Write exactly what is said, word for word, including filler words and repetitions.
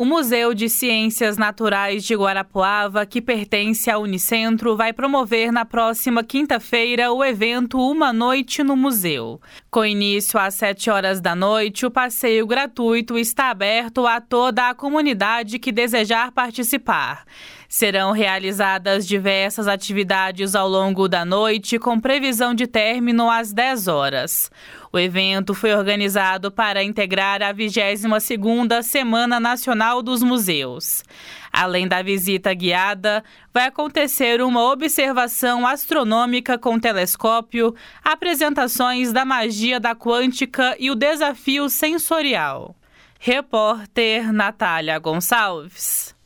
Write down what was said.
O Museu de Ciências Naturais de Guarapuava, que pertence à Unicentro, vai promover na próxima quinta-feira o evento Uma Noite no Museu. Com início às sete horas da noite, o passeio gratuito está aberto a toda a comunidade que desejar participar. Serão realizadas diversas atividades ao longo da noite, com previsão de término às dez horas. O evento foi organizado para integrar a vigésima segunda Semana Nacional dos Museus. Além da visita guiada, vai acontecer uma observação astronômica com telescópio, apresentações da magia da quântica e o desafio sensorial. Repórter Natália Gonçalves.